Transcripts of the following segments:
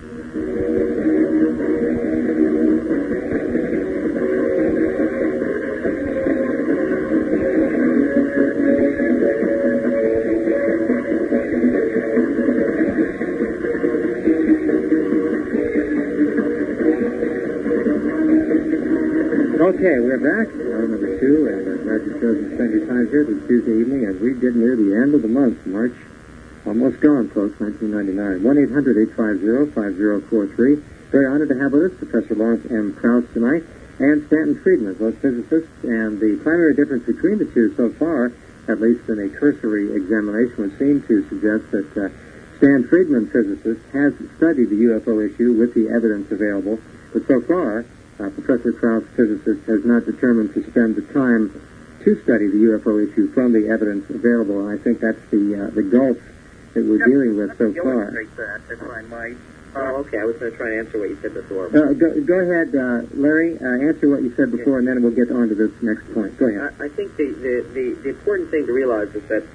Okay, we're back. Hour number 2, and American Chosen spend your time here this Tuesday evening as we get near the end of the month, March. Almost gone, folks, 1999. 1-800-850-5043. Very honored to have with us Professor Lawrence M. Krauss tonight and Stanton Friedman, both physicists. And the primary difference between the two so far, at least in a cursory examination, would seem to suggest that Stan Friedman, physicist, has studied the UFO issue with the evidence available. But so far, Professor Krauss, physicist, has not determined to spend the time to study the UFO issue from the evidence available. And I think that's the gulf that we're dealing with so far. That, if I might. Oh, okay. I was going to try and answer what you said before. Go ahead, Larry. Answer what you said before, and then we'll get on to this next point. Go ahead. I think the important thing to realize is that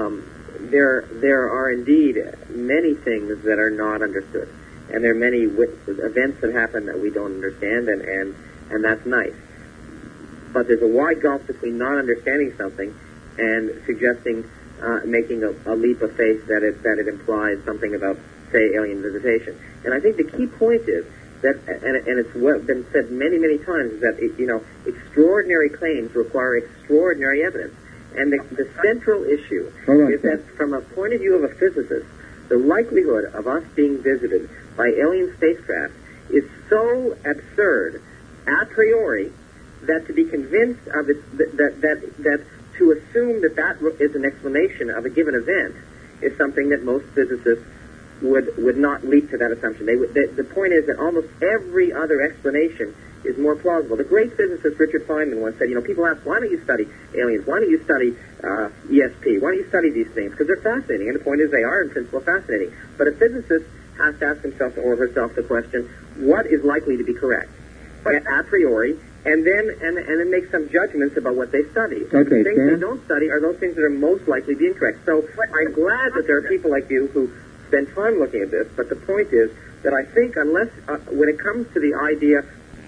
there are indeed many things that are not understood. And there are many events that happen that we don't understand, and that's nice. But there's a wide gulf between not understanding something and suggesting, making a leap of faith that it implies something about, say, alien visitation. And I think the key point is that, and it's been said many, many times, is that extraordinary claims require extraordinary evidence. And the central issue is that, from a point of view of a physicist, the likelihood of us being visited by alien spacecraft is so absurd a priori that to be convinced of it, that to assume that is an explanation of a given event is something that most physicists would not leap to that assumption. The point is that almost every other explanation is more plausible. The great physicist Richard Feynman once said, people ask, why don't you study aliens? Why don't you study ESP? Why don't you study these things? Because they're fascinating. And the point is they are, in principle, fascinating. But a physicist has to ask himself or herself the question, what is likely to be correct? A priori, and then make some judgments about what they study. Okay, the things they don't study are those things that are most likely to be incorrect. So I'm glad that there are people like you who spend time looking at this, but the point is that I think unless, when it comes to the idea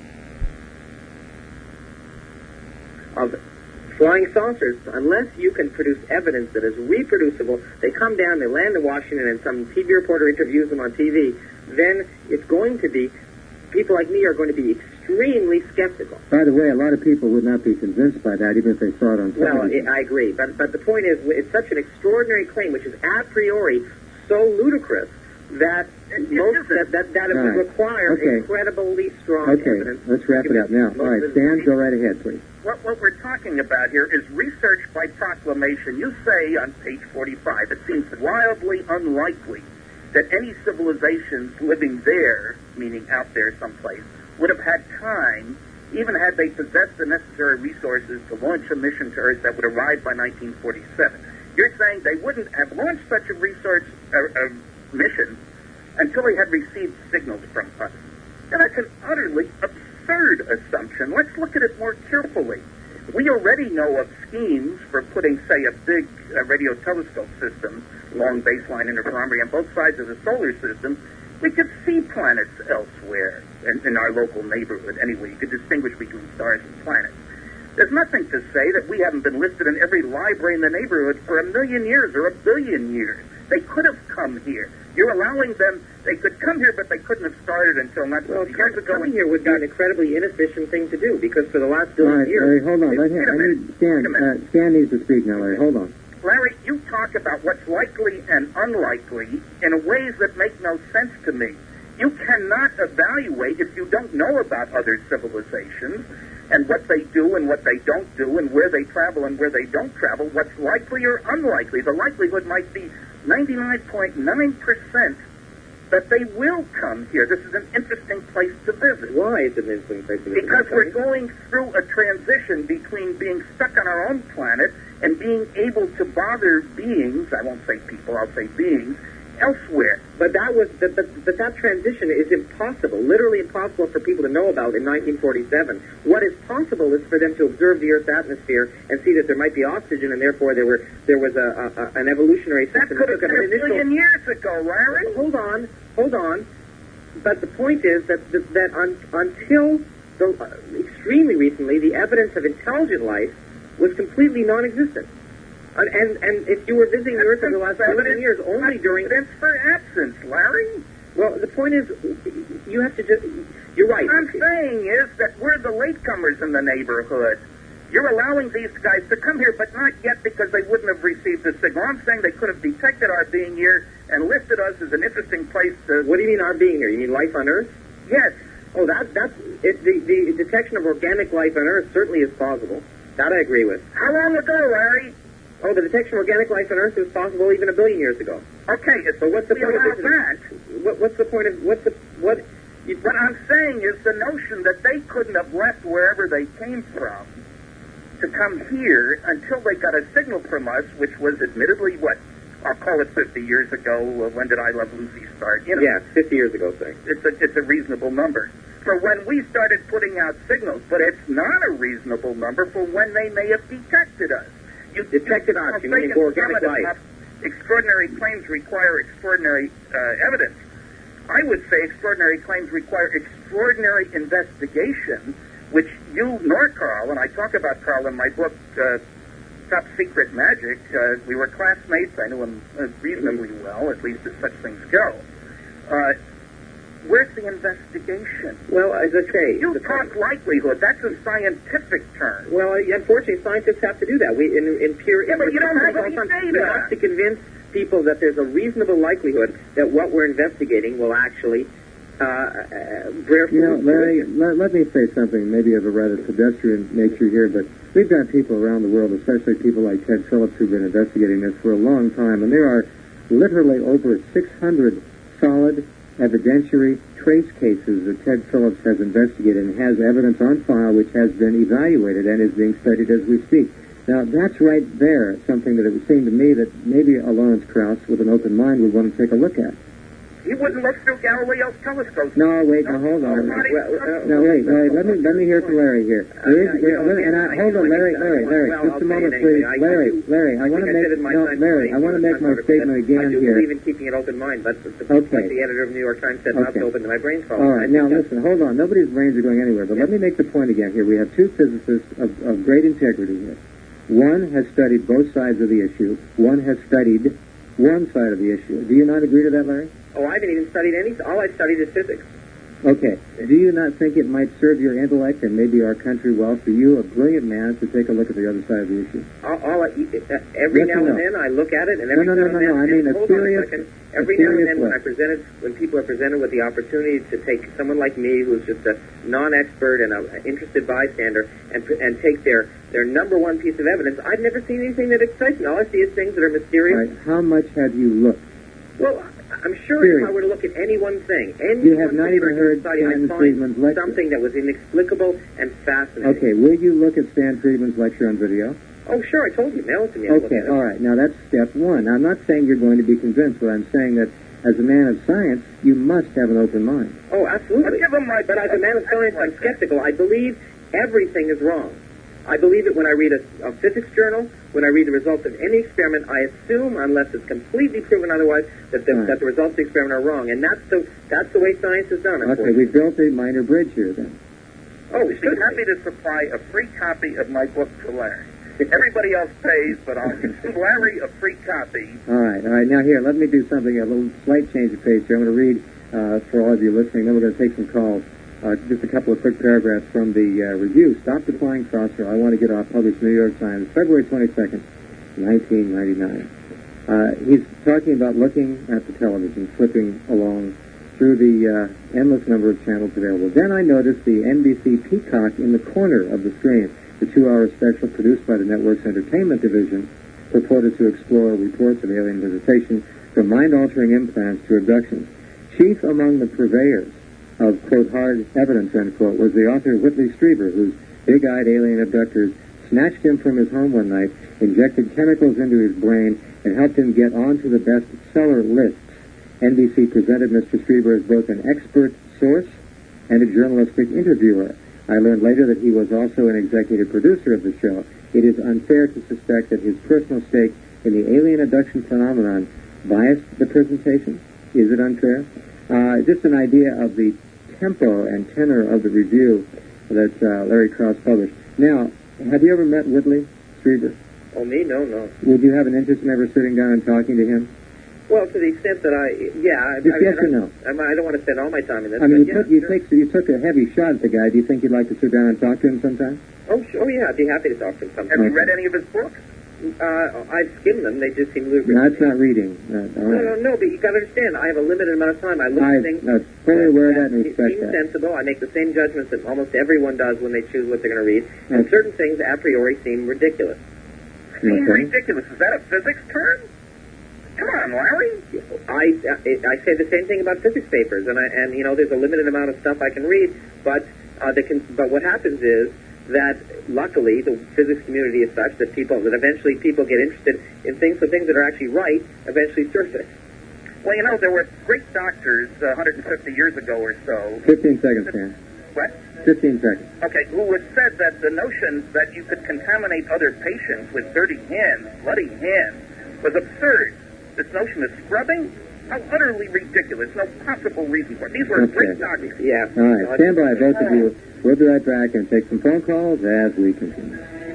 of flying saucers, unless you can produce evidence that is reproducible, they come down, they land in Washington, and some TV reporter interviews them on TV, then it's going to be, people like me are going to be extremely skeptical. By the way, a lot of people would not be convinced by that, even if they saw it on television. Well, I agree, but the point is, it's such an extraordinary claim, which is a priori so ludicrous that it would require incredibly strong evidence. Let's wrap it up now. All right, Stan, go right ahead, please. What we're talking about here is research by proclamation. You say on page 45, it seems wildly unlikely that any civilizations living there, meaning out there someplace, would have had time, even had they possessed the necessary resources to launch a mission to Earth that would arrive by 1947. You're saying they wouldn't have launched such a research mission until they had received signals from us. And that's an utterly absurd assumption. Let's look at it more carefully. We already know of schemes for putting, say, a big radio telescope system along baseline interferometry on both sides of the solar system. We could see planets elsewhere in our local neighborhood. Anyway, you could distinguish between stars and planets. There's nothing to say that we haven't been listed in every library in the neighborhood for 1,000,000 years or 1,000,000,000 years. They could have come here. You're allowing them, they could come here, but they couldn't have started until not years ago. Coming here would be an incredibly inefficient thing to do, because for the last 1,000,000 years... Larry, hold on. Stan needs to speak now, Larry. Hold on. Larry, you talk about what's likely and unlikely in ways that make no sense to me. You cannot evaluate, if you don't know about other civilizations and what they do and what they don't do and where they travel and where they don't travel, what's likely or unlikely. The likelihood might be 99.9% that they will come here. This is an interesting place to visit. Why is it an interesting place to visit? Because we're going through a transition between being stuck on our own planet and being able to bother beings, I won't say people, I'll say beings, elsewhere. But that transition is impossible, literally impossible for people to know about in 1947. What is possible is for them to observe the Earth's atmosphere and see that there might be oxygen, and therefore there was an evolutionary system. That could have been 1,000,000 years ago, Larry. Hold on. But the point is that until extremely recently, the evidence of intelligent life was completely non-existent. And if you were visiting the Earth over the last 11 years, only during... Evidence for absence, Larry. Well, the point is, you have to just... You're right. What I'm saying is that we're the latecomers in the neighborhood. You're allowing these guys to come here, but not yet because they wouldn't have received the signal. I'm saying they could have detected our being here and listed us as an interesting place to... What do you mean our being here? You mean life on Earth? Yes. Oh, the detection of organic life on Earth certainly is possible. That I agree with. How long ago, Larry? Oh, the detection of organic life on Earth was possible even 1 billion years ago. Okay, so what's the point of that? What's the point of what? What I'm saying is the notion that they couldn't have left wherever they came from to come here until they got a signal from us, which was admittedly I'll call it 50 years ago. When did I Love Lucy start? You know, yeah, 50 years ago, say. It's a reasonable number for when we started putting out signals, but it's not a reasonable number for when they may have detected us. You detected us, you mean organic life. Extraordinary claims require extraordinary evidence. I would say extraordinary claims require extraordinary investigation, which you nor Carl, and I talk about Carl in my book, Top Secret Magic. We were classmates. I knew him reasonably well, at least as such things go. Where's the investigation? Well, as I say... You talk likelihood. That's a scientific term. Well, unfortunately, scientists have to do that. In pure... Yeah, but you don't have any data. We have to convince people that there's a reasonable likelihood that what we're investigating will actually bear fruit. You know, Larry, let me say something maybe of a rather pedestrian nature here, but we've got people around the world, especially people like Ted Phillips, who've been investigating this for a long time, and there are literally over 600 solid evidentiary trace cases that Ted Phillips has investigated and has evidence on file which has been evaluated and is being studied as we speak. Now, that's right there, something that it would seem to me that maybe a Lawrence Krauss with an open mind would want to take a look at. He wouldn't look through Galileo's telescope. No, wait, now hold on. Now, wait, let me hear from Larry here. Hold on, Larry, just a moment, please. Larry, I want to make my statement again here. I do believe in keeping an open mind, but like the editor of the New York Times said, not to open to my brain problem. All right, now listen, hold on. Nobody's brains are going anywhere, but let me make the point again here. We have two physicists of great integrity here. One has studied both sides of the issue. One has studied one side of the issue. Do you not agree to that, Larry? Oh, I haven't even studied anything. All I've studied is physics. Okay. Do you not think it might serve your intellect and maybe our country well for you, a brilliant man, to take a look at the other side of the issue? Every now and then I look at it, and every now and then... I mean every now and then when people are presented with the opportunity to take someone like me, who's just a non-expert and an interested bystander, and take their number one piece of evidence, I've never seen anything that excites me. All I see is things that are mysterious. Right. How much have you looked? Well, I'm sure if I were to look at any one thing, you have not even heard Stan Friedman's lecture. Something that was inexplicable and fascinating. Okay, will you look at Stan Friedman's lecture on video? Oh, sure, I told you. Mail it to me. Okay, all right. Now, that's step one. I'm not saying you're going to be convinced, but I'm saying that as a man of science, you must have an open mind. Oh, absolutely. But as a man of science, I'm skeptical. I believe everything is wrong. I believe it when I read a physics journal, when I read the results of any experiment. I assume, unless it's completely proven otherwise, that the results of the experiment are wrong. And that's the way science is done. Okay, we've built a minor bridge here, then. Oh, we'd be happy to supply a free copy of my book to Larry. Everybody else pays, but I'll give Larry a free copy. All right. Now, here, let me do something, a little slight change of pace here. I'm going to read for all of you listening, then we're going to take some calls. Just a couple of quick paragraphs from the review. Stop the Flying Saucer. I want to get off. Published New York Times, February 22nd, 1999. He's talking about looking at the television, flipping along through the endless number of channels available. Then I noticed the NBC Peacock in the corner of the screen. The 2-hour special produced by the network's entertainment division purported to explore reports of alien visitation from mind-altering implants to abductions. Chief among the purveyors of, quote, hard evidence, end quote, was the author Whitley Strieber, whose big-eyed alien abductors snatched him from his home one night, injected chemicals into his brain, and helped him get onto the bestseller lists. NBC presented Mr. Strieber as both an expert source and a journalistic interviewer. I learned later that he was also an executive producer of the show. It is unfair to suspect that his personal stake in the alien abduction phenomenon biased the presentation. Is it unfair? just an idea of the tempo and tenor of the review that Larry Krauss published. Now, have you ever met Whitley Strieber? Oh, me? No. Would you have an interest in ever sitting down and talking to him? Well, to the extent that yes or no? I don't want to spend all my time in this. I mean, you took a heavy shot at the guy. Do you think you'd like to sit down and talk to him sometime? Oh, yeah, I'd be happy to talk to him sometime. Have you read any of his books? I've skimmed them. They just seem ludicrous. No, that's not reading. No, but you got to understand, I have a limited amount of time. I look at things. I'm fully aware of that and respect seem that. sensible. I make the same judgments that almost everyone does when they choose what they're going to read. And certain things, a priori, seem ridiculous. Seem ridiculous. Is that a physics term? Come on, Larry. I say the same thing about physics papers, and there's a limited amount of stuff I can read, but what happens is that luckily the physics community is such that eventually people get interested in things, so things that are actually right eventually surface. Well, there were great doctors 150 years ago or so. 15 seconds, Dan. What? 15 seconds. Okay, who had said that the notion that you could contaminate other patients with dirty hands, bloody hands, was absurd. This notion of scrubbing? How utterly ridiculous. No possible reason for it. These were great doctors. Yeah. All right, stand by, both of you. We'll be right back and take some phone calls as we continue.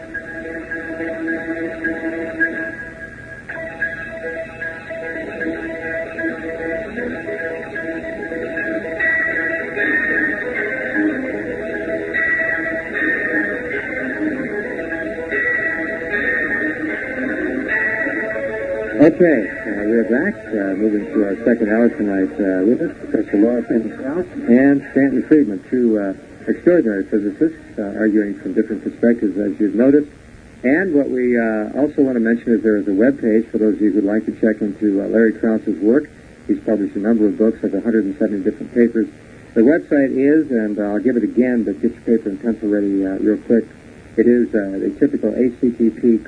Okay, we're back, moving to our second hour tonight with us, Professor Lawrence M. Krauss and Stanton Friedman, two extraordinary physicists arguing from different perspectives, as you've noticed. And what we also want to mention is there is a web page for those of you who would like to check into Larry Krauss's work. He's published a number of books of 170 different papers. The website is, and I'll give it again, but get your paper and pencil ready real quick. It is the typical HTTP://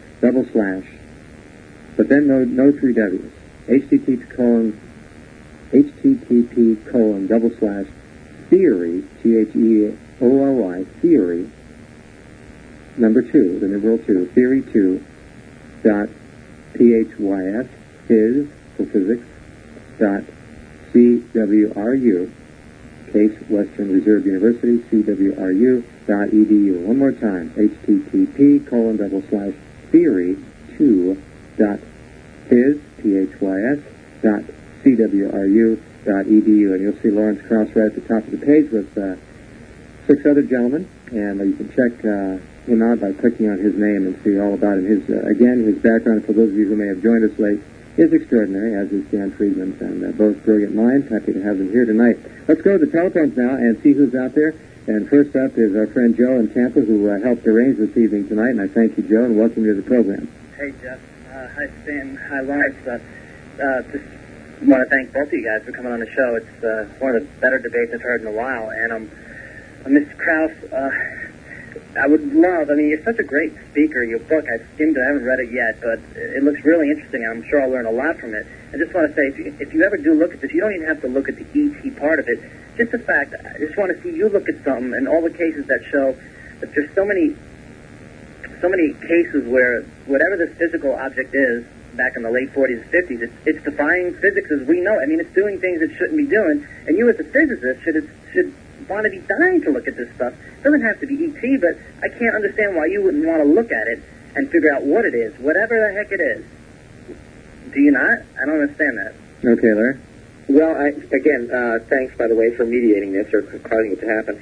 but then no three W's. HTTP:// theory, THEORY, theory, number 2, the numeral 2, theory 2, dot PHYS, phys, for physics, dot CWRU, Case Western Reserve University, CWRU, dot edu. One more time, HTTP:// theory 2, dot phys, PHYS, dot CWRU, dot edu. And you'll see Lawrence Krauss right at the top of the page with 6 other gentlemen, and you can check him out by clicking on his name and see all about him. His background, for those of you who may have joined us late, is extraordinary, as is Dan Friedman's, and both brilliant minds. Happy to have them here tonight. Let's go to the telephones now and see who's out there. And first up is our friend Joe in Tampa, who helped arrange this evening tonight, and I thank you, Joe, and welcome you to the program. Hey, Jeff. Hi, Stan. Hi, Lawrence. Just want to thank both of you guys for coming on the show. It's one of the better debates I've heard in a while. And Mr. Krauss, I would love, you're such a great speaker. Your book, I've skimmed it. I haven't read it yet, but it looks really interesting. I'm sure I'll learn a lot from it. I just want to say, if you ever do look at this, you don't even have to look at the ET part of it. Just the fact, I just want to see you look at something and all the cases that show that there's so many cases where whatever this physical object is, back in the late 40s and 50s, it's defying physics as we know. It's doing things it shouldn't be doing, and you as a physicist should want to be dying to look at this stuff. It doesn't have to be ET, but I can't understand why you wouldn't want to look at it and figure out what it is, whatever the heck it is. Do you not? I don't understand that. Okay, Larry. Well, again, thanks, by the way, for mediating this or causing it to happen.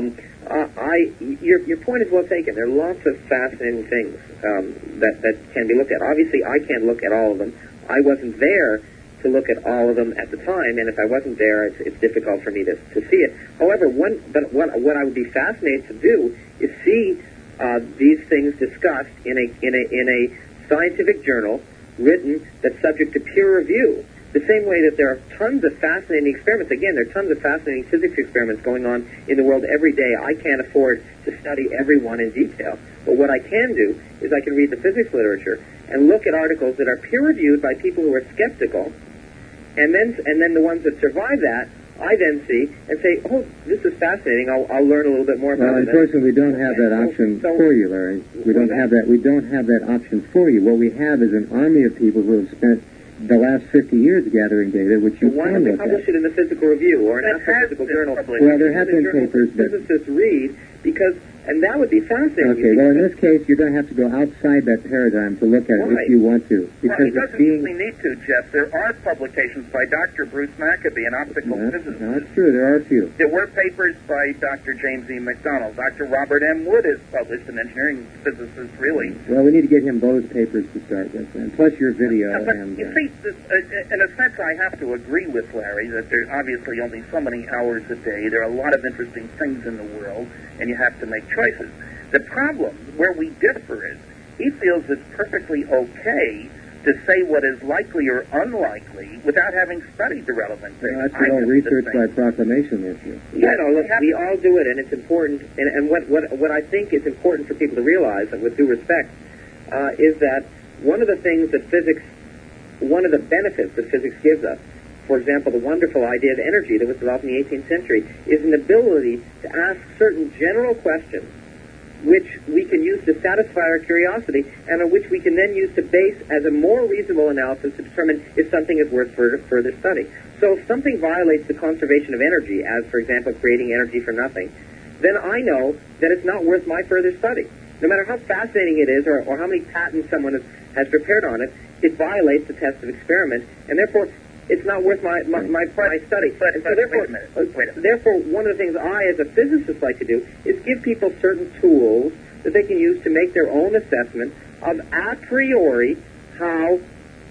Your point is well taken. There are lots of fascinating things that can be looked at. Obviously, I can't look at all of them. I wasn't there to look at all of them at the time, and if I wasn't there, it's difficult for me to see it. However, what I would be fascinated to do is see these things discussed in a scientific journal written that's subject to peer review. The same way that there are tons of fascinating experiments. Again, there are tons of fascinating physics experiments going on in the world every day. I can't afford to study every one in detail. But what I can do is I can read the physics literature and look at articles that are peer-reviewed by people who are skeptical, and then the ones that survive that, I then see and say, oh, this is fascinating. I'll learn a little bit more about it. Well, unfortunately, we don't have that option for you, Larry. We don't have that option for you. What we have is an army of people who have spent the last 50 years gathering data, which you Why can don't they look publish at. it in the physical review or an That has astrophysical been journal? published. Well, there have been Journal papers that... physicists read because, and that would be fascinating. Okay, well, in this case, you're going to have to go outside that paradigm to look at it Why? if you want to. Well, Because he doesn't it's being... really need to, Jeff. There are publications by Dr. Bruce Maccabee, an optical physicist. No, it's true. There are a few. There were papers by Dr. James E. McDonald. Dr. Robert M. Wood is published, an engineering physicist, really. Well, we need to get him those papers to start with, and plus your video. But And you see, in a sense, I have to agree with Larry that there's obviously only so many hours a day. There are a lot of interesting things in the world, and you have to make choices. The problem, where we differ, is he feels it's perfectly okay to say what is likely or unlikely without having studied the relevant things. that's the whole research by proclamation issue. Yeah, no, look, we all do it, and it's important. And what I think is important for people to realize, and with due respect, is that one of the things that physics, one of the benefits that physics gives us, for example, the wonderful idea of energy that was developed in the 18th century, is an ability to ask certain general questions which we can use to satisfy our curiosity and on which we can then use to base as a more reasonable analysis to determine if something is worth further study. So if something violates the conservation of energy, as, for example, creating energy from nothing, then I know that it's not worth my further study. No matter how fascinating it is or how many patents someone has prepared on it, it violates the test of experiment, and therefore it's not worth my study. Therefore, one of the things I, as a physicist, like to do is give people certain tools that they can use to make their own assessment of a priori how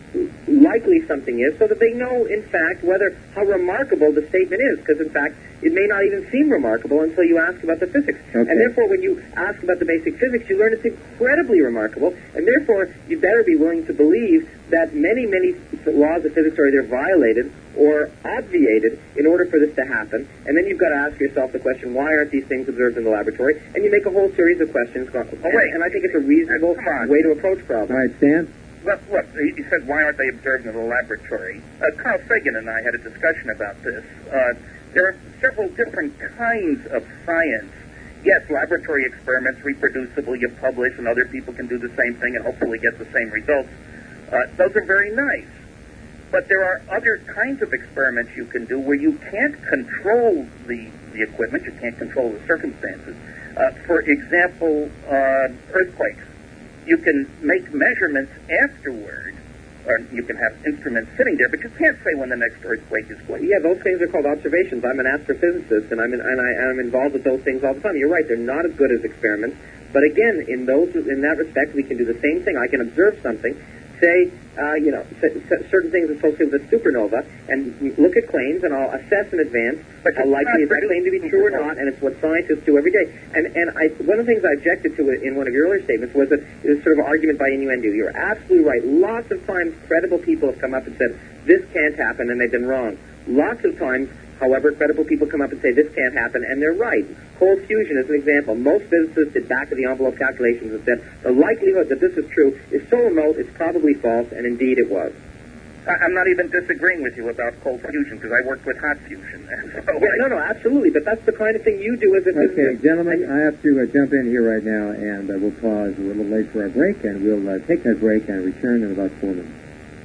likely something is, so that they know, in fact, how remarkable the statement is. Because, in fact, it may not even seem remarkable until you ask about the physics. Okay. And therefore, when you ask about the basic physics, you learn it's incredibly remarkable. And therefore, you better be willing to believe that many, many laws of physics are either violated or obviated in order for this to happen. And then you've got to ask yourself the question, why aren't these things observed in the laboratory? And you make a whole series of questions. And I think it's a reasonable way to approach problems. All right, Stan? Look, he said, why aren't they observed in the laboratory? Carl Sagan and I had a discussion about this. There are several different kinds of science. Yes, laboratory experiments, reproducible, you publish, and other people can do the same thing and hopefully get the same results. Those are very nice. But there are other kinds of experiments you can do where you can't control the equipment, you can't control the circumstances. For example, earthquakes. You can make measurements afterward, or you can have instruments sitting there, but you can't say when the next earthquake is going. Yeah, those things are called observations. I'm an astrophysicist, and I'm involved with those things all the time. You're right; they're not as good as experiments. But again, in that respect, we can do the same thing. I can observe something, say, certain things associated with a supernova, and look at claims, and I'll assess in advance how likely is that claim to be true or not, and it's what scientists do every day. And one of the things I objected to in one of your earlier statements was that it was sort of an argument by innuendo. You're absolutely right. Lots of times, credible people have come up and said, this can't happen, and they've been wrong. Lots of times, however, credible people come up and say, this can't happen, and they're right. Cold fusion is an example. Most physicists did back-of-the-envelope calculations and said, the likelihood that this is true is so remote, it's probably false, and indeed it was. I'm not even disagreeing with you about cold fusion, because I worked with hot fusion. No, absolutely, but that's the kind of thing you do as a physicist. Okay, gentlemen, I have to jump in here right now, and we'll pause. We're a little late for our break, and we'll take that break and return in about 4 minutes.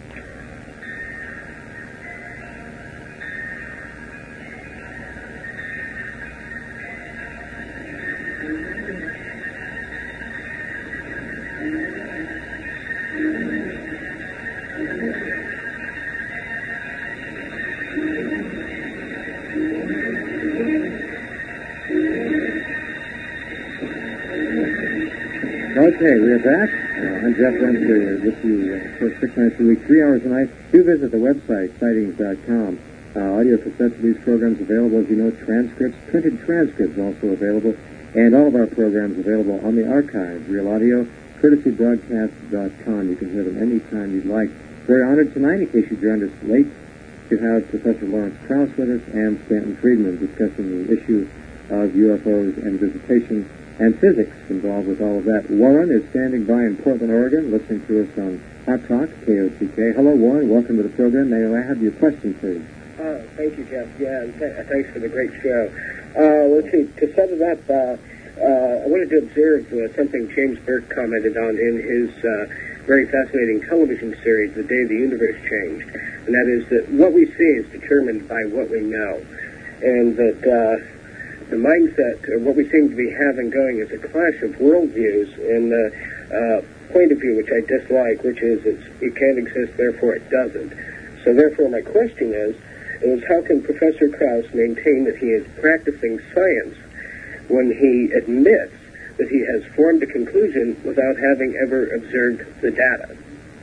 Okay, we're back. I'm Jeff Renser with you for 6 nights a week, 3 hours a night. Do visit the website, sightings.com. Audio cassettes of these programs available, as you know, transcripts, printed transcripts also available, and all of our programs available on the archive, Real Audio, courtesybroadcast.com. You can hear them anytime you'd like. Very honored tonight, in case you joined us late, to have Professor Lawrence Krauss with us and Stanton Friedman discussing the issue of UFOs and visitation and physics involved with all of that. Warren is standing by in Portland, Oregon, listening to us on Hot Talk, KOTK. Hello, Warren. Welcome to the program. May I have your question, please? Thank you, Jeff. Yeah, and thanks for the great show. Let's see. To set it up, I wanted to observe something James Burke commented on in his very fascinating television series, The Day the Universe Changed, and that is that what we see is determined by what we know, and that the mindset, or what we seem to be having going, is a clash of worldviews and point of view which I dislike, which is it can't exist, therefore it doesn't. So therefore my question is how can Professor Krauss maintain that he is practicing science when he admits that he has formed a conclusion without having ever observed the data?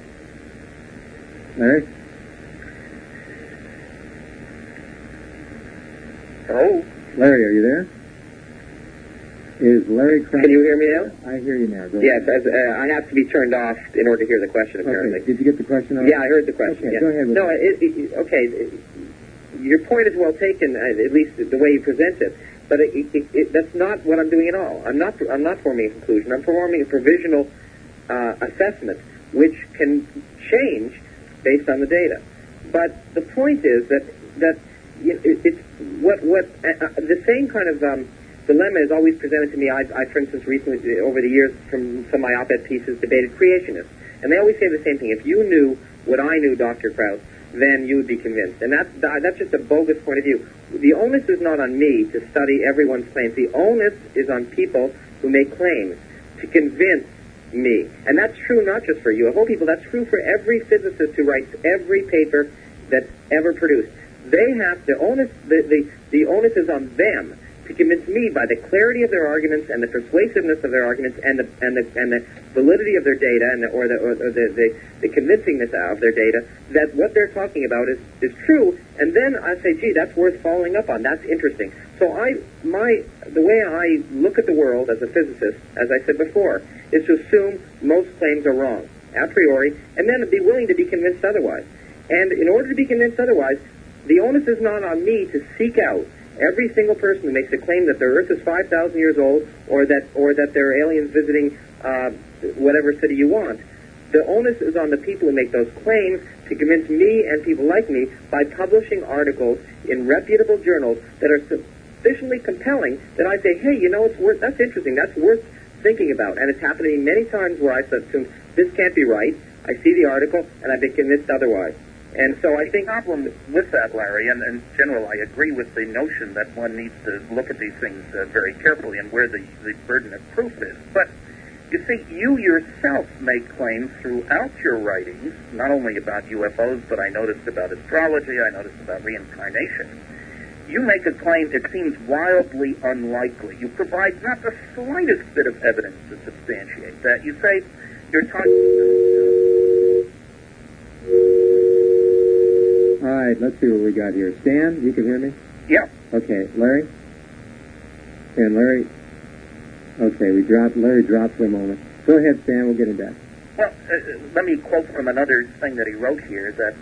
Larry? Hello? Larry, are you there? Is Larry Krauss... Can you hear me now? I hear you now. Go Yes, ahead. I have to be turned off in order to hear the question, apparently. Okay. Did you get the question? Yeah, I heard the question. Okay, yeah. go ahead with No, it. okay. Your point is well taken, at least the way you present it. But that's not what I'm doing at all. I'm not forming a conclusion. I'm forming a provisional assessment, which can change based on the data. But the point is that it's the same kind of dilemma is always presented to me. I, for instance, recently over the years from some of my op-ed pieces debated creationists, and they always say the same thing. If you knew what I knew, Dr. Krauss, then you would be convinced. And that's just a bogus point of view. The onus is not on me to study everyone's claims. The onus is on people who make claims to convince me. And that's true not just for UFO people. That's true for every physicist who writes every paper that's ever produced. They have the onus is on them to convince me by the clarity of their arguments and the persuasiveness of their arguments and the validity of their data and the convincingness of their data that what they're talking about is true. And then I say, gee, that's worth following up on. That's interesting. So the way I look at the world as a physicist, as I said before, is to assume most claims are wrong a priori, and then be willing to be convinced otherwise. And in order to be convinced otherwise, the onus is not on me to seek out every single person who makes a claim that the Earth is 5,000 years old, or that there are aliens visiting whatever city you want. The onus is on the people who make those claims to convince me and people like me by publishing articles in reputable journals that are sufficiently compelling that I say, hey, that's interesting, that's worth thinking about. And it's happened to me many times where I assume this can't be right. I see the article and I've been convinced otherwise. And so I think... The problem with that, Larry, and in general, I agree with the notion that one needs to look at these things very carefully and where the burden of proof is. But, you see, you yourself make claims throughout your writings, not only about UFOs, but I noticed about astrology, I noticed about reincarnation. You make a claim it seems wildly unlikely. You provide not the slightest bit of evidence to substantiate that. You say you're talking... All right, let's see what we got here. Stan, you can hear me? Yeah. Okay, Larry? And Larry... Okay, Larry dropped for a moment. Go ahead, Stan, we'll get him back. Well, let me quote from another thing that he wrote here, that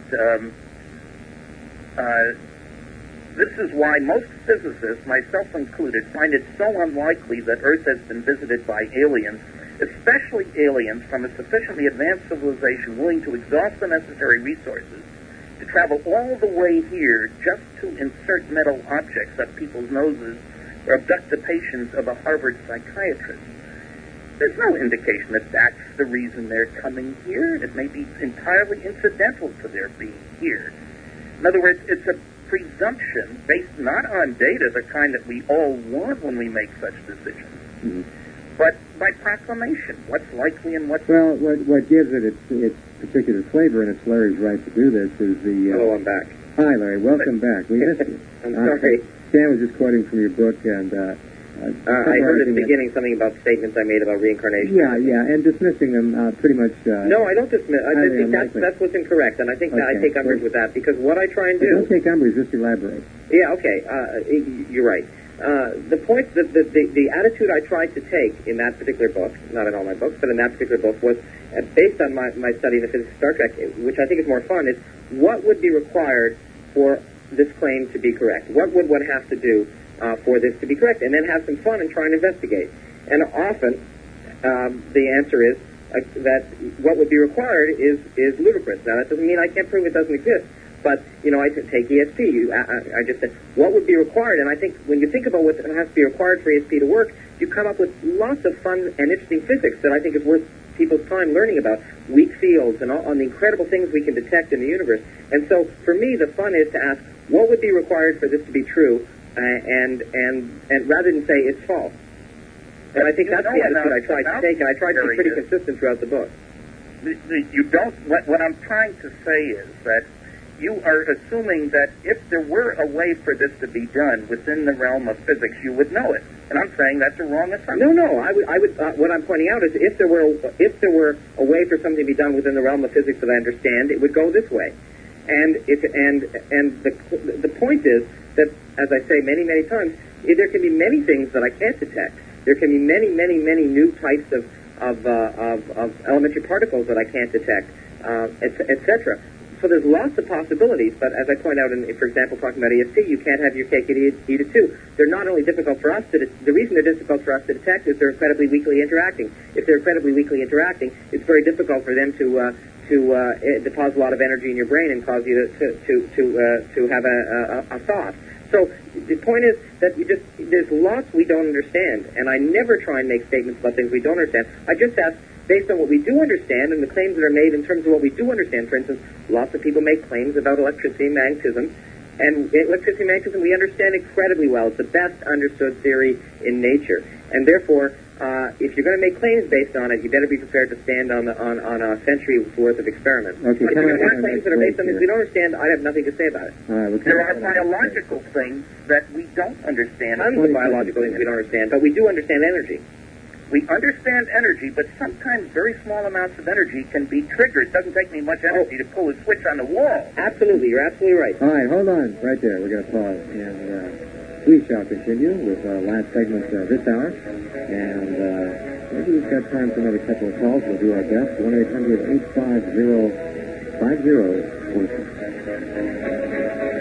this is why most physicists, myself included, find it so unlikely that Earth has been visited by aliens, especially aliens from a sufficiently advanced civilization willing to exhaust the necessary resources to travel all the way here just to insert metal objects up people's noses or abduct the patients of a Harvard psychiatrist. There's no indication that that's the reason they're coming here. It may be entirely incidental to their being here. In other words, it's a presumption based not on data, the kind that we all want when we make such decisions, but by proclamation, what's likely and what's... Well, what gives it its particular flavor, and it's Larry's right to do this, is the... Hello, I'm back. Hi, Larry. Welcome back. We missed you. I'm sorry. Stan was just quoting from your book, and... I heard at the beginning something about statements I made about reincarnation. Yeah, and dismissing them pretty much... no, I don't dismiss. I think that's what's incorrect, and I think that I take umbrage with that, because what I try and do... Don't take umbrage, just elaborate. Yeah, okay, you're right. The point, the attitude I tried to take in that particular book, not in all my books, but in that particular book, was based on my study of the physics of Star Trek, which I think is more fun, is what would be required for this claim to be correct? What would one have to do for this to be correct? And then have some fun and try and investigate. And often, the answer is that what would be required is ludicrous. Now, that doesn't mean I can't prove it doesn't exist. But, I take ESP. I just said, what would be required? And I think when you think about what has to be required for ESP to work, you come up with lots of fun and interesting physics that I think is worth people's time learning about weak fields and all, on the incredible things we can detect in the universe. And so, for me, the fun is to ask, what would be required for this to be true, and rather than say it's false. And I think that's the attitude I tried to take, and I tried to be pretty consistent throughout the book. You don't. What I'm trying to say is that you are assuming that if there were a way for this to be done within the realm of physics, you would know it. And I'm saying that's a wrong assumption. No. I would. What I'm pointing out is if there were a way for something to be done within the realm of physics that I understand, it would go this way. And the point is that, as I say many times, there can be many things that I can't detect. There can be many new types of elementary particles that I can't detect, etc. So there's lots of possibilities, but as I point out, for example, talking about ESP, you can't have your cake and eat it too. They're not only difficult for us the reason they're difficult for us to detect is they're incredibly weakly interacting. If they're incredibly weakly interacting, it's very difficult for them to deposit a lot of energy in your brain and cause you to have a thought. So the point is that there's lots we don't understand, and I never try and make statements about things we don't understand. I just ask, based on what we do understand and the claims that are made in terms of what we do understand. For instance, lots of people make claims about electricity and magnetism, and electricity and magnetism we understand incredibly well. It's the best understood theory in nature, and therefore, if you're going to make claims based on it, you better be prepared to stand on a century's worth of experiments. Okay, if you're going to make claims that are based on things we don't understand, I have nothing to say about it. There are biological things that we don't understand. Tons of biological things we don't understand, but we do understand energy. We understand energy, but sometimes very small amounts of energy can be triggered. It doesn't take me much energy to pull a switch on the wall. Absolutely, you're absolutely right. All right, hold on right there. We're going to pause, and we shall continue with our last segment this hour. And maybe we've got time for another couple of calls. We'll do our best. 1-800-850-5046.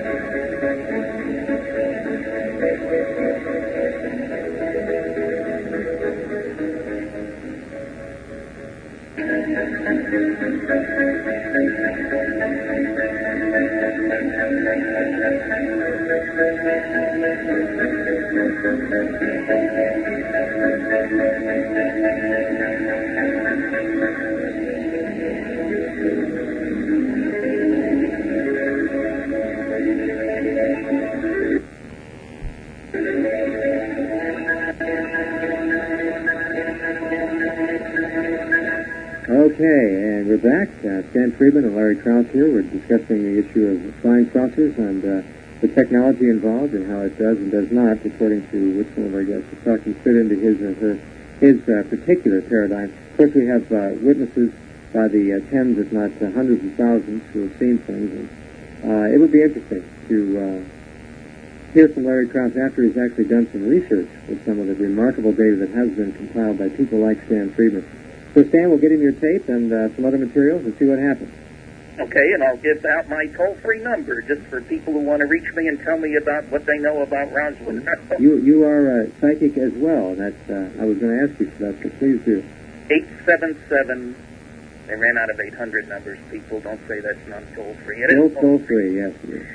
Okay, and we're back. Stan Friedman and Larry Krauss here. We're discussing the issue of flying saucers and the technology involved and how it does and does not, according to which one of our guests is talking, fit into his or her particular paradigm. Of course, we have witnesses by the tens, if not hundreds of thousands, who have seen things. And it would be interesting to hear from Larry Krauss after he's actually done some research with some of the remarkable data that has been compiled by people like Stan Friedman. So, Stan, we'll get him your tape and some other materials and see what happens. Okay, and I'll give out my toll-free number just for people who want to reach me and tell me about what they know about Roswell. You are psychic as well. That's I was going to ask you for that, so please do. 877. They ran out of 800 numbers, people. Don't say that's not toll-free. It Still is toll-free, yes.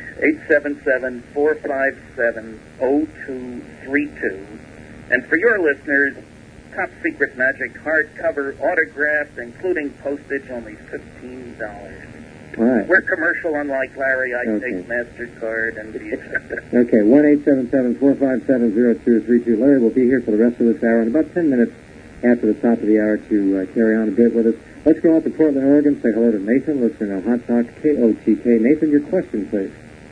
877-457-0232. And for your listeners, Top Secret Magic hardcover autographed, including postage, only $15. All right. We're commercial, unlike Larry. I take MasterCard and Visa. Okay, 1-877-457-0232. Larry will be here for the rest of this hour in about 10 minutes after the top of the hour to carry on a bit with us. Let's go out to Portland, Oregon. Say hello to Nathan, listening on Hot Talk KOTK. Nathan, your question, please.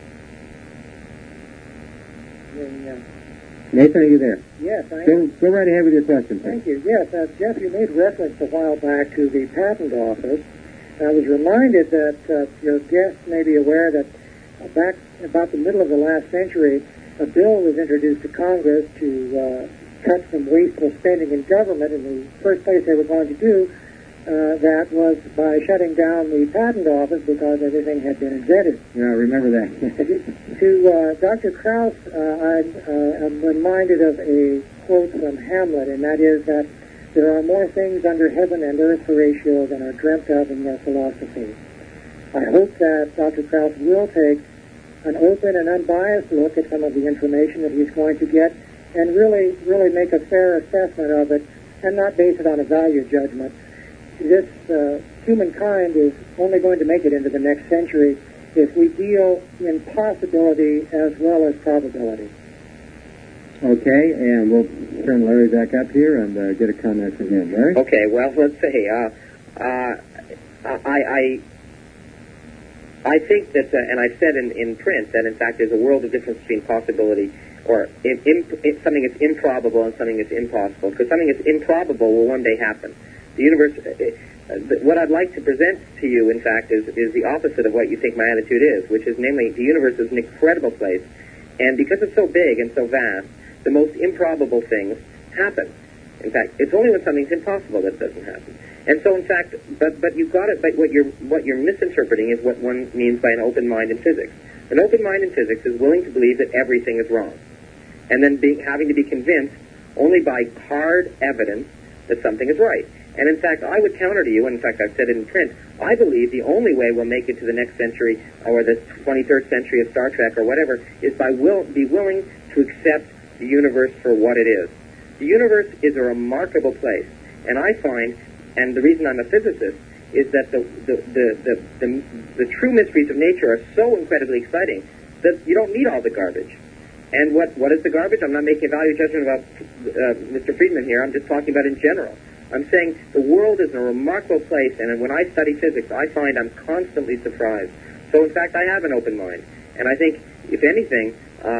Nathan, are you there? Yes, I am. Go right ahead with your question, please. Thank you. Yes, Jeff, you made reference a while back to the patent office. I was reminded that your guests may be aware that back about the middle of the last century, a bill was introduced to Congress to cut some wasteful spending in government, and the first place they were going to do that was by shutting down the patent office because everything had been invented. Yeah, I remember that. To Dr. Krauss, I'm reminded of a quote from Hamlet, and that is that there are more things under heaven and earth, Horatio, than are dreamt of in your philosophy. I hope that Dr. Krauss will take an open and unbiased look at some of the information that he's going to get and really make a fair assessment of it and not base it on a value judgment. humankind is only going to make it into the next century if we deal in possibility as well as probability. Okay, and we'll turn Larry back up here and get a comment from him. Larry? Okay, well, let's say, I think that, and I've said in print, that in fact there's a world of difference between possibility or something that's improbable and something that's impossible. Because something that's improbable will one day happen. The universe, what I'd like to present to you, in fact, is the opposite of what you think my attitude is, which is namely the universe is an incredible place, and because it's so big and so vast, the most improbable things happen. In fact, it's only when something's impossible that it doesn't happen. And so, in fact, but you've got it. But what you're misinterpreting is what one means by an open mind in physics. An open mind in physics is willing to believe that everything is wrong, and then having to be convinced only by hard evidence that something is right. And in fact, I would counter to you, and in fact I've said it in print, I believe the only way we'll make it to the next century, or the 23rd century of Star Trek, or whatever, is by be willing to accept the universe for what it is. The universe is a remarkable place, and I find, and the reason I'm a physicist, is that the true mysteries of nature are so incredibly exciting that you don't need all the garbage. And what is the garbage? I'm not making a value judgment about Mr. Friedman here. I'm just talking about in general. I'm saying the world is a remarkable place, and when I study physics, I find I'm constantly surprised. So, in fact, I have an open mind. And I think, if anything,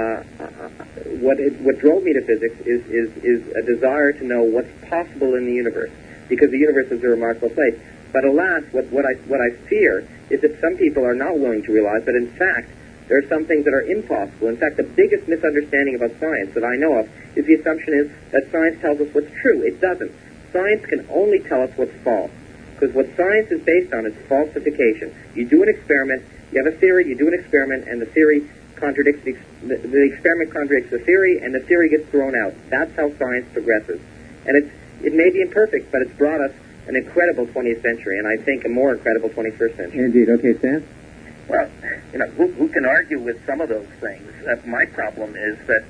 what drove me to physics is a desire to know what's possible in the universe, because the universe is a remarkable place. But alas, what I fear is that some people are not willing to realize that, in fact, there are some things that are impossible. In fact, the biggest misunderstanding about science that I know of is the assumption is that science tells us what's true. It doesn't. Science can only tell us what's false, because what science is based on is falsification. You do an experiment, you have a theory, you do an experiment, and the theory contradicts the experiment contradicts the theory, and the theory gets thrown out. That's how science progresses. And it may be imperfect, but it's brought us an incredible 20th century, and I think a more incredible 21st century. Indeed. Okay, Stan? Well, who can argue with some of those things? My problem is that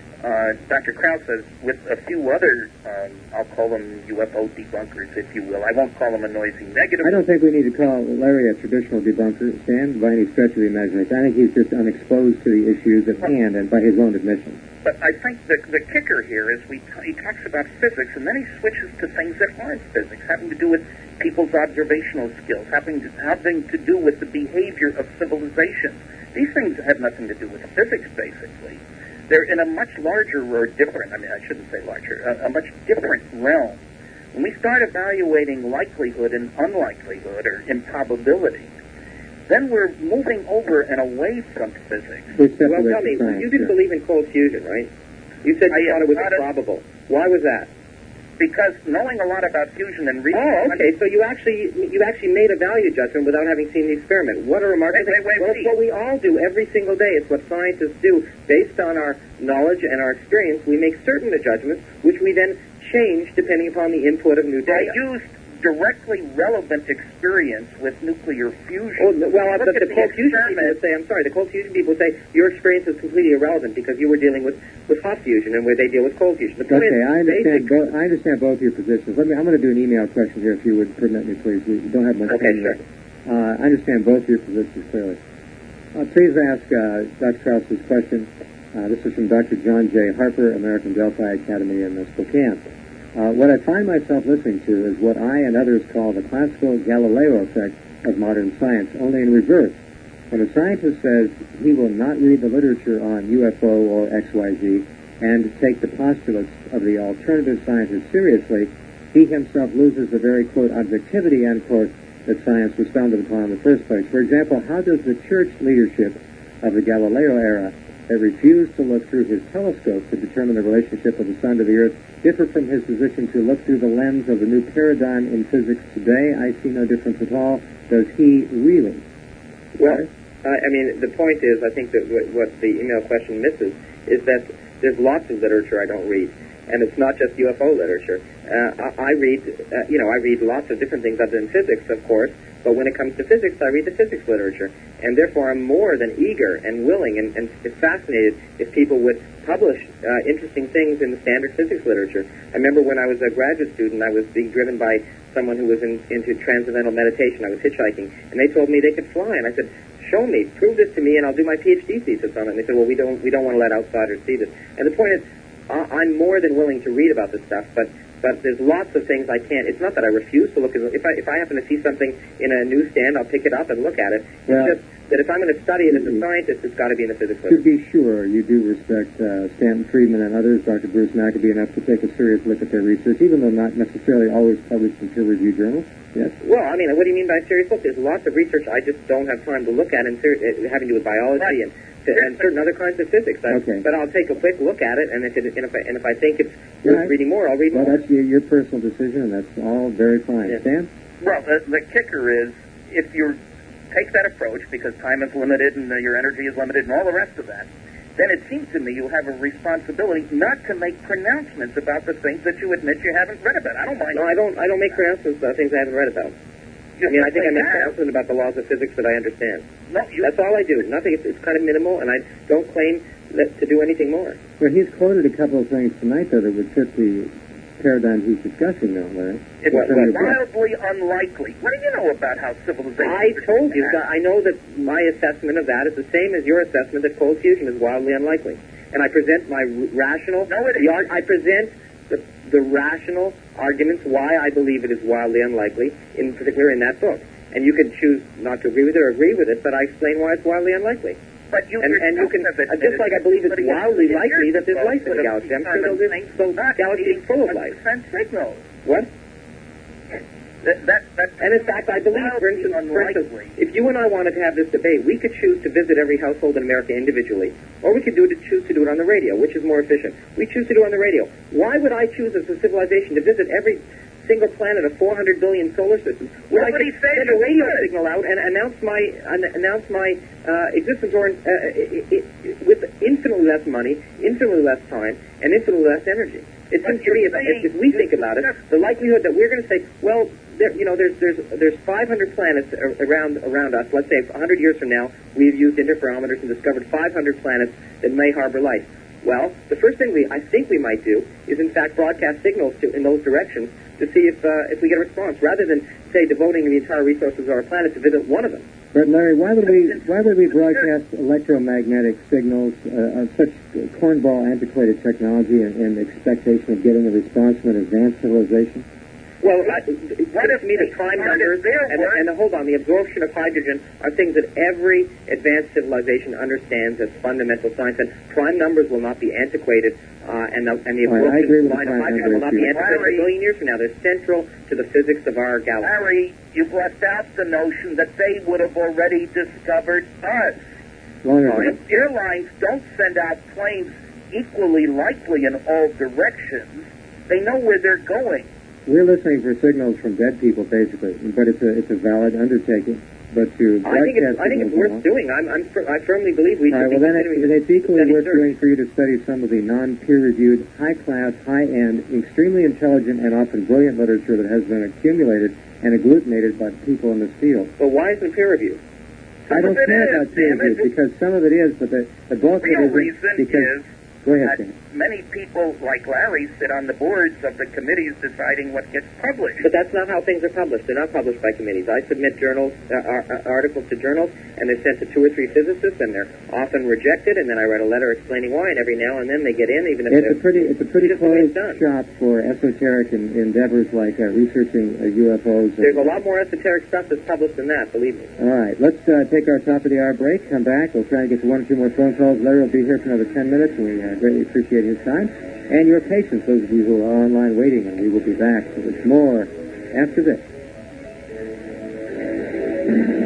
Dr. Krauss has, with a few other, I'll call them UFO debunkers, if you will. I won't call them a noisy negative. I don't think we need to call Larry a traditional debunker, Stan, by any stretch of the imagination. I think he's just unexposed to the issues at hand, and by his own admission. But I think the kicker here is he talks about physics, and then he switches to things that aren't physics, having to do with people's observational skills, having to do with the behavior of civilization. These things have nothing to do with physics, basically. They're in a much larger or different, I shouldn't say larger, a much different realm. When we start evaluating likelihood and unlikelihood, or improbability, then we're moving over and away from physics. Well, tell me, you didn't believe in cold fusion, right? You said you thought it was improbable. Why was that? Because knowing a lot about fusion and research... Oh, okay, so you actually made a value judgment without having seen the experiment. What a remarkable thing. Well, it's what we all do every single day. It's what scientists do. Based on our knowledge and our experience, we make certain judgments, which we then change depending upon the input of new data. I used directly relevant experience with nuclear fusion. Oh, well, but the cold fusion people would say, I'm sorry, the cold fusion people would say your experience is completely irrelevant because you were dealing with hot fusion and where they deal with cold fusion. The point okay, I understand both your positions. I'm going to do an email question here if you would permit me, please. We don't have much time. Okay, sure. I understand both your positions clearly. Please ask Dr. Krauss's question. This is from Dr. John J. Harper, American Delphi Academy in Spokane. What I find myself listening to is what I and others call the classical Galileo effect of modern science, only in reverse. When a scientist says he will not read the literature on UFO or XYZ and take the postulates of the alternative scientists seriously, he himself loses the very, quote, objectivity, end quote, that science was founded upon in the first place. For example, how does the church leadership of the Galileo era that refused to look through his telescope to determine the relationship of the sun to the earth differ from his position to look through the lens of the new paradigm in physics today? I see no difference at all. Does he really? Well, I mean, the point is, I think that what the email question misses is that there's lots of literature I don't read, and it's not just UFO literature. I read lots of different things other than physics, of course, but when it comes to physics, I read the physics literature, and therefore I'm more than eager and willing and fascinated if people would publish interesting things in the standard physics literature. I remember when I was a graduate student, I was being driven by someone who was into transcendental meditation. I was hitchhiking, and they told me they could fly, and I said, show me, prove this to me, and I'll do my PhD thesis on it. And they said, well, we don't want to let outsiders see this. And the point is, I'm more than willing to read about this stuff, but there's lots of things I can't. It's not that I refuse to look at it. If I happen to see something in a newsstand, I'll pick it up and look at it. Well, it's just that if I'm going to study it as a scientist, it's got to be in the physics To literature. be sure, you do respect Stanton Friedman and others, Dr. Bruce Maccabee, enough to take a serious look at their research, even though not necessarily always published in peer-reviewed journals. Yes? Well, I mean, what do you mean by serious look? There's lots of research I just don't have time to look at, and having to do with biology and certain other kinds of physics. Okay. But I'll take a quick look at it, and if I think it's worth reading more, I'll read Well, more. that's your personal decision, and that's all very fine. Yeah. Stan? Well, the kicker is, if you take that approach, because time is limited and your energy is limited and all the rest of that, then it seems to me you have a responsibility not to make pronouncements about the things that you admit you haven't read about. I don't mind. No, I don't make pronouncements about things I haven't read about. I mean, I think I make pronouncements about the laws of physics that I understand. No, That's all I do. Nothing. It's kind of minimal, and I don't claim to do anything more. Well, he's quoted a couple of things tonight, though, that would fit the paradigm he's discussing, though, Larry. It's What's in your book? wildly unlikely. What do you know about how civilization... I told you that I know that my assessment of that is the same as your assessment that cold fusion is wildly unlikely. And I present my rational... No, it isn't. I present the rational arguments why I believe it is wildly unlikely, in particular in that book. And you can choose not to agree with it or agree with it, but I explain why it's wildly unlikely. But you And you can, just like I believe it's wildly likely that there's life in the galaxy. I'm sure the galaxy is full of life. Signals. What? That's And in fact, I believe, for instance, if you and I wanted to have this debate, we could choose to visit every household in America individually, or we could choose to do it on the radio, which is more efficient. We choose to do it on the radio. Why would I choose as a civilization to visit every single planet of 400 billion solar systems? Well, I could send a radio signal out and announce my existence, or with infinitely less money, infinitely less time, and infinitely less energy. It seems to me, if we think about it, the likelihood that we're going to say, well, there's 500 planets around us. Let's say 100 years from now, we've used interferometers and discovered 500 planets that may harbor life. Well, the first thing I think we might do is, in fact, broadcast signals in those directions to see if we get a response, rather than, say, devoting the entire resources of our planet to visit one of them. But Larry, why would we broadcast electromagnetic signals of such cornball, antiquated technology in expectation of getting a response from an advanced civilization? Well, what if me the prime numbers and hold on, the absorption of hydrogen are things that every advanced civilization understands as fundamental science, and prime numbers will not be antiquated, and the absorption line of hydrogen will not be antiquated a billion years from now. They're central to the physics of our galaxy. Larry, you've left out the notion that they would have already discovered us. Airlines don't send out planes equally likely in all directions. They know where they're going. We're listening for signals from dead people, basically, but it's a valid undertaking. But to broadcast I think it's worth doing. I firmly believe we should. All right, well, then it's equally worth doing for you to study some of the non-peer-reviewed, high-class, high-end, extremely intelligent, and often brilliant literature that has been accumulated and agglutinated by people in this field. Well, why isn't it peer-reviewed? I don't care about peer-reviewed, because some of it is, but the bulk of it isn't. Reason is go ahead, Sam. Many people like Larry sit on the boards of the committees deciding what gets published. But that's not how things are published. They're not published by committees. I submit articles to journals, and they're sent to 2 or 3 physicists, and they're often rejected, and then I write a letter explaining why, and every now and then they get in, even if it's a pretty closed shop for esoteric endeavors like researching UFOs. There's a lot more esoteric stuff that's published than that, believe me. All right, let's take our top-of-the-hour break, come back. We'll try and get to 1 or 2 more phone calls. Larry will be here for another 10 minutes, and we greatly appreciate his time and your patience, those of you who are online waiting, and we will be back with more after this.